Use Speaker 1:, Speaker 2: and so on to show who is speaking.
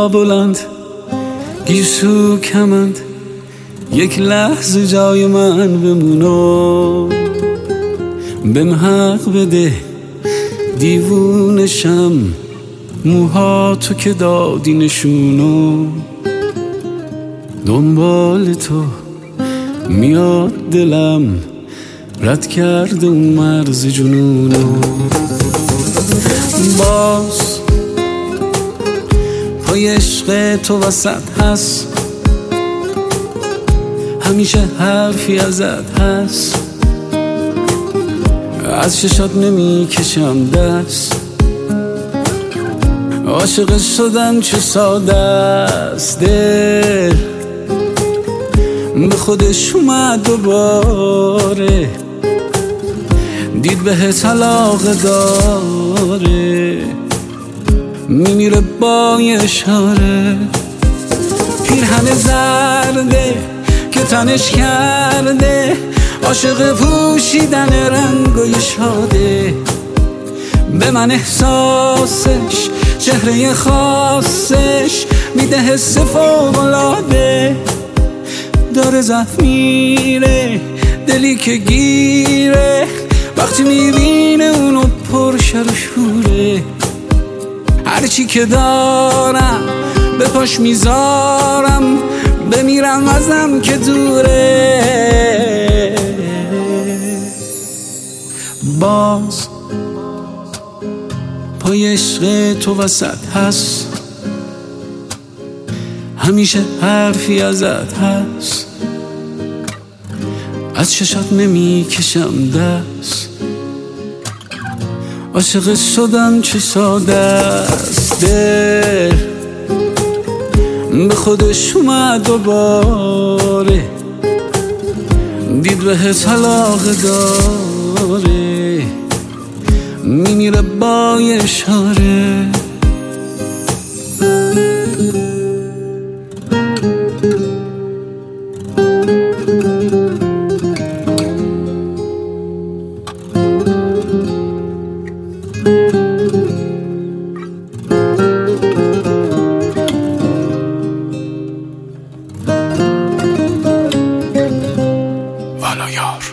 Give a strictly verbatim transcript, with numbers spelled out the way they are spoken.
Speaker 1: بلند گیسو کمند، یک لحظه جای من بمونو، بهم حق بده دیوونشم، موها تو که دادی نشونو، دنبال تو میاد دلم، رد کرده اون مرز جنونو. باز پای عشق تو وسط هست، همیشه حرفی ازت هست، از چشات نمی کشم دست، عاشق شدن چه ساده است، دل به خودش اومد دوباره، دید بهت علاقه داره، میمیره با اشاره، پیرهن زرده که تنش کرده، عاشق پوشیدن رنگای شاده، به من احساسش چهره خاصش میده حس فوق‌العاده، داره زخم میره دلی که گیره، وقتی میبینه اونو پرشر و شوره، هرچی که دارم به پاش میذارم، بمیرم ازم که دوره. باز پای عشق تو وسط هست، همیشه حرفی ازت هست، از چشات نمی کشم دست، عاشق شدن چه ساده است، دل به خودش اومد دوباره، دید بهت علاقه داره، میمیره با اشاره.
Speaker 2: والا یار